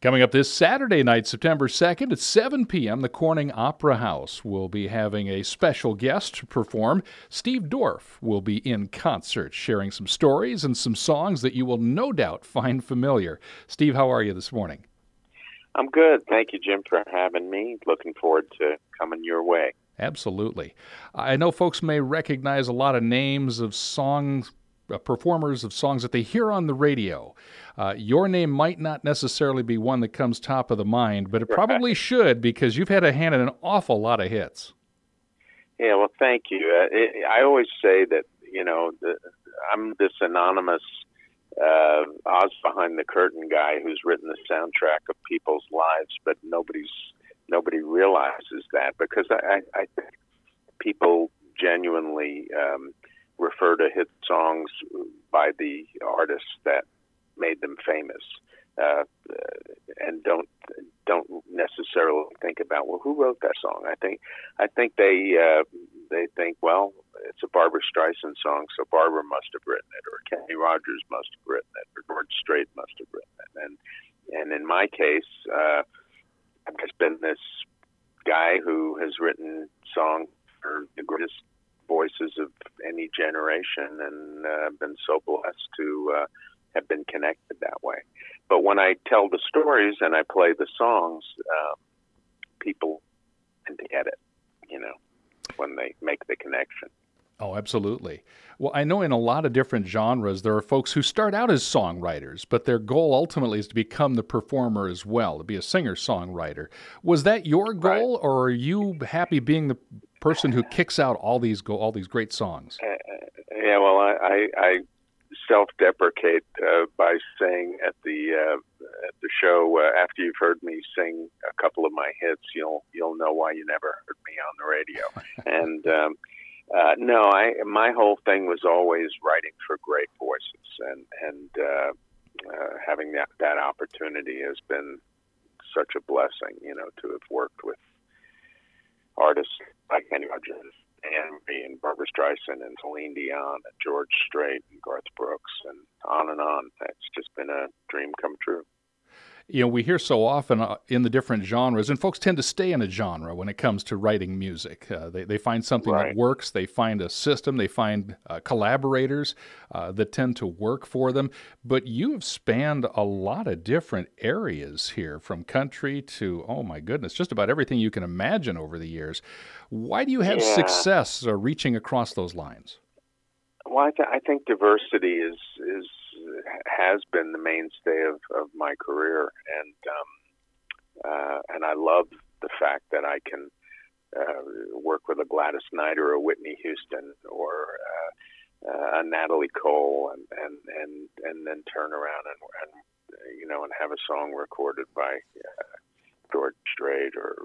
Coming up this Saturday night, September 2nd at 7 p.m., the Corning Opera House will be having a special guest to perform. Steve Dorff will be in concert, sharing some stories and some songs that you will no doubt find familiar. Steve, how are you this morning? I'm good. Thank you, Jim, for having me. Looking forward to coming your way. Absolutely. I know folks may recognize a lot of names of songs, performers of songs that they hear on the radio. Your name might not necessarily be one that comes top of the mind, but it probably should, because you've had a hand in an awful lot of hits. Yeah, well, thank you. I always say that, I'm this anonymous Oz behind the curtain guy who's written the soundtrack of people's lives, but nobody realizes that, because I think people genuinely refer to hit songs by the artists that made them famous, and don't necessarily think about, well, who wrote that song? I think they think, well, it's a Barbra Streisand song, so Barbra must have written it, or Kenny Rogers must have written it, or George Strait must have written it. And in my case, I've just been this guy who has written songs for the greatest voices of any generation, and been so blessed to have been connected that way. But when I tell the stories and I play the songs, people tend to get it, when they make the connection. Oh, absolutely. Well, I know in a lot of different genres, there are folks who start out as songwriters, but their goal ultimately is to become the performer as well, to be a singer-songwriter. Was that your goal, Right. or are you happy being the person who kicks out all these great songs? Yeah, well, I self-deprecate by saying at the show, after you've heard me sing a couple of my hits, you'll know why you never heard me on the radio. And no, my whole thing was always writing for great voices, and having that opportunity has been such a blessing, to have worked with artists like Kenny Rogers and Barbra Streisand and Celine Dion and George Strait and Garth Brooks and on and on. It's just been a dream come true. We hear so often in the different genres, and folks tend to stay in a genre when it comes to writing music. They find something Right. that works, they find a system, they find collaborators that tend to work for them. But you have spanned a lot of different areas here, from country to, oh my goodness, just about everything you can imagine over the years. Why do you have success reaching across those lines? Well, I think diversity has been the mainstay of my career, and I love the fact that I can work with a Gladys Knight or a Whitney Houston or a Natalie Cole, and then turn around and have a song recorded by George Strait or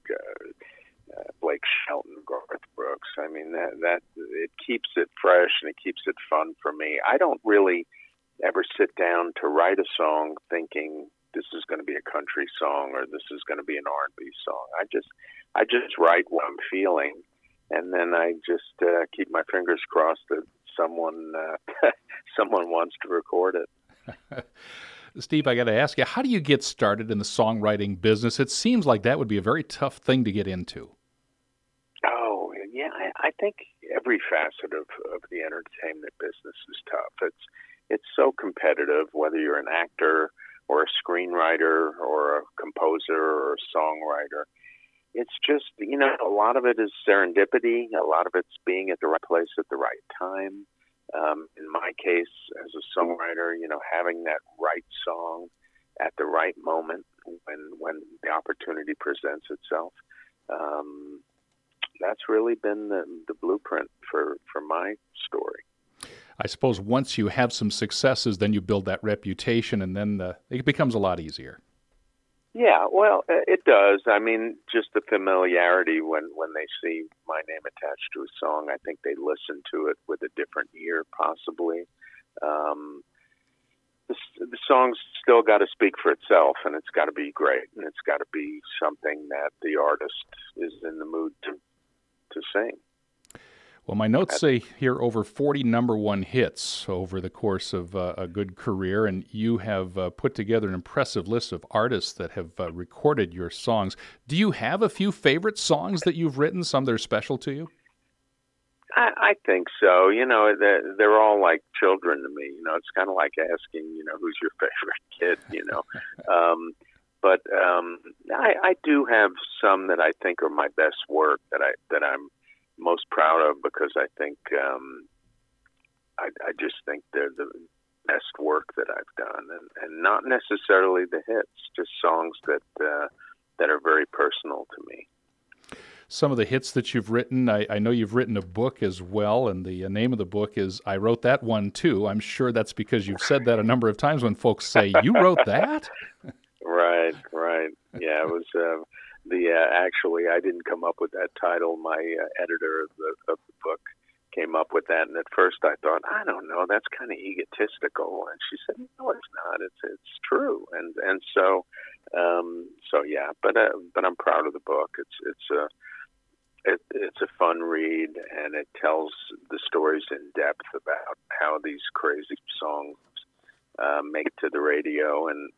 Blake Shelton, Garth Brooks. I mean, that it keeps it fresh and it keeps it fun for me. I don't really ever sit down to write a song thinking this is going to be a country song or this is going to be an R&B song. I just write what I'm feeling, and then I just keep my fingers crossed that someone wants to record it. Steve, I got to ask you, how do you get started in the songwriting business? It seems like that would be a very tough thing to get into. Oh, yeah, I think every facet of the entertainment business is tough. It's so competitive, whether you're an actor or a screenwriter or a composer or a songwriter. It's just, a lot of it is serendipity. A lot of it's being at the right place at the right time. In my case, as a songwriter, having that right song at the right moment when the opportunity presents itself. That's really been the blueprint for my story. I suppose once you have some successes, then you build that reputation, and then it becomes a lot easier. Yeah, well, it does. I mean, just the familiarity when they see my name attached to a song, I think they listen to it with a different ear, possibly. The song's still got to speak for itself, and it's got to be great, and it's got to be something that the artist is in the mood to sing. Well, my notes say here over 40 number one hits over the course of a good career, and you have put together an impressive list of artists that have recorded your songs. Do you have a few favorite songs that you've written, some that are special to you? I think so. They're all like children to me. It's kind of like asking, who's your favorite kid. I do have some that I think are my best work that I'm most proud of, because I think I just think they're the best work that I've done, and not necessarily the hits, just songs that are very personal to me. Some of the hits that you've written, I know you've written a book as well, and the name of the book is I Wrote That One Too. I'm sure that's because you've said that a number of times when folks say, you wrote that? Right. Yeah, it was actually, I didn't come up with that title. My editor of the book came up with that, and at first I thought, I don't know, that's kind of egotistical. And she said, no, it's not. It's true. And so yeah. But I'm proud of the book. It's a fun read, and it tells the stories in depth about how these crazy songs make it to the radio, and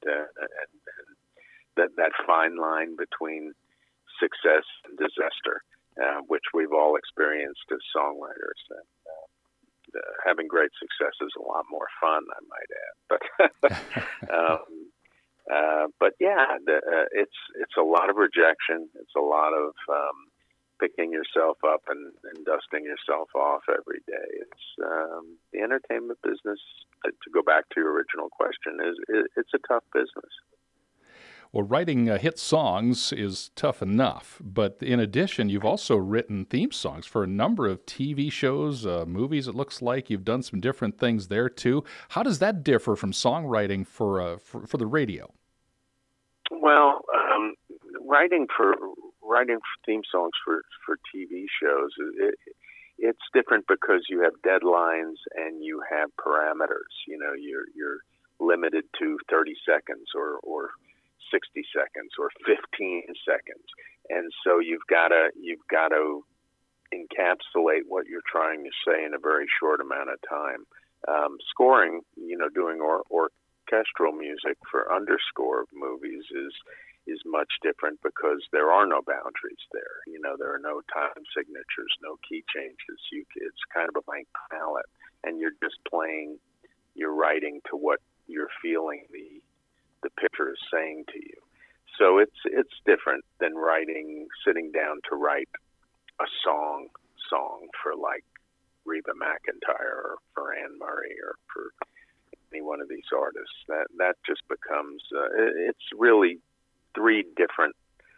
that fine line between success and disaster, which we've all experienced as songwriters. And having great success is a lot more fun, I might add. But yeah, it's a lot of rejection. It's a lot of picking yourself up and dusting yourself off every day. It's the entertainment business. To go back to your original question, it's a tough business. Well, writing hit songs is tough enough, but in addition, you've also written theme songs for a number of TV shows, movies. It looks like you've done some different things there too. How does that differ from songwriting for the radio? Well, writing for theme songs for TV shows, it's different because you have deadlines and you have parameters. You're limited to 30 seconds or 60 seconds or 15 seconds, and so you've got to encapsulate what you're trying to say in a very short amount of time. Scoring, doing orchestral music for underscore movies is much different because there are no boundaries there. There are no time signatures, no key changes. It's kind of a blank palette, and you're just playing. You're writing to what you're feeling the picture is saying to you. So it's different than sitting down to write a song for like Reba McEntire or for Anne Murray or for any one of these artists. That just becomes it's really three different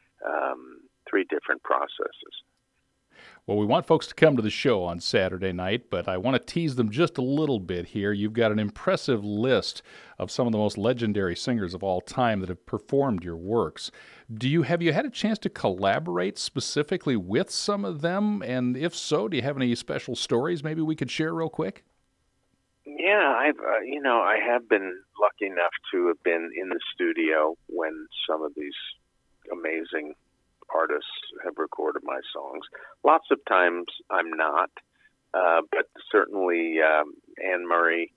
processes. Well, we want folks to come to the show on Saturday night, but I want to tease them just a little bit here. You've got an impressive list of some of the most legendary singers of all time that have performed your works. Have you had a chance to collaborate specifically with some of them? And if so, do you have any special stories maybe we could share real quick? Yeah, I have been lucky enough to have been in the studio when some of these amazing artists have recorded my songs. Lots of times I'm not, but certainly Anne Murray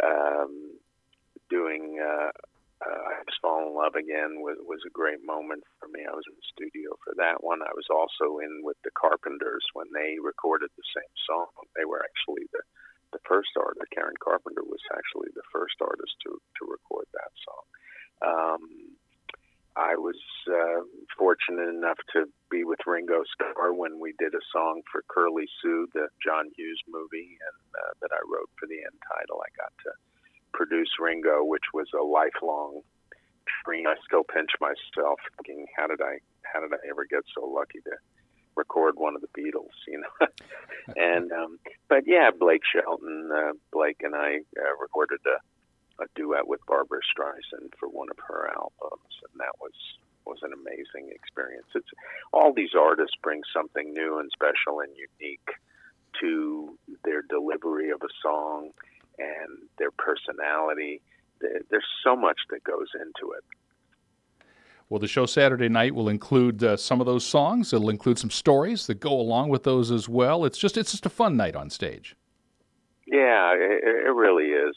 doing I Just Fall in Love Again was a great moment for me. I was in the studio for that one. I was also in with the Carpenters when they recorded the same song. They were actually the first artist. Karen Carpenter was actually the first artist to record that song. I was fortunate enough to be with Ringo Starr when we did a song for Curly Sue, the John Hughes movie, and that I wrote for the end title. I got to produce Ringo, which was a lifelong dream. I still pinch myself thinking, how did I ever get so lucky to record one of the Beatles, And but yeah, Blake Shelton, Blake and I recorded a duet with Barbra Streisand for one of her albums, and that was an amazing experience. It's all these artists bring something new and special and unique to their delivery of a song and their personality. There's so much that goes into it. Well, the show Saturday night will include some of those songs. It'll include some stories that go along with those as well. It's just a fun night on stage. Yeah, it really is.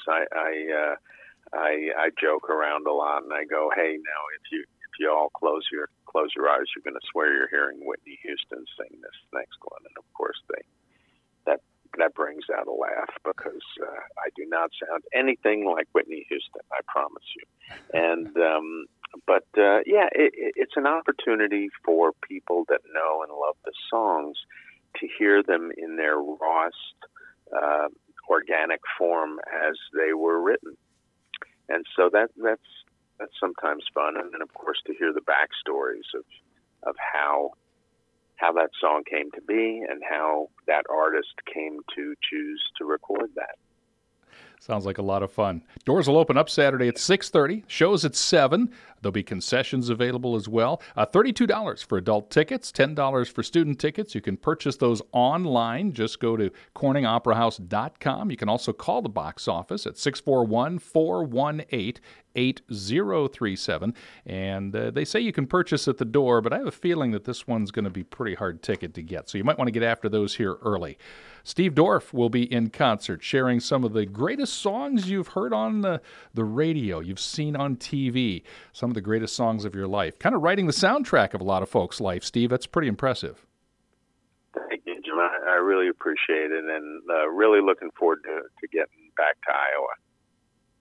I joke around a lot, and I go, "Hey, now if you all close your eyes, you're going to swear you're hearing Whitney Houston sing this next one." And of course, that brings out a laugh because I do not sound anything like Whitney Houston. I promise you. And it's an opportunity for people that know and love the songs to hear them in their rawest, organic form as they were written. And so that's sometimes fun. And then, of course, to hear the backstories of how that song came to be and how that artist came to choose to record that. Sounds like a lot of fun. Doors will open up Saturday at 6:30. Shows at 7. There'll be concessions available as well. $32 for adult tickets, $10 for student tickets. You can purchase those online. Just go to CorningOperaHouse.com. You can also call the box office at 641-418-8037. And they say you can purchase at the door, but I have a feeling that this one's going to be a pretty hard ticket to get. So you might want to get after those here early. Steve Dorff will be in concert sharing some of the greatest songs you've heard on the radio, you've seen on TV, some of the greatest songs of your life. Kind of writing the soundtrack of a lot of folks' life, Steve. That's pretty impressive. Thank you, Jim. I really appreciate it, and really looking forward to getting back to Iowa.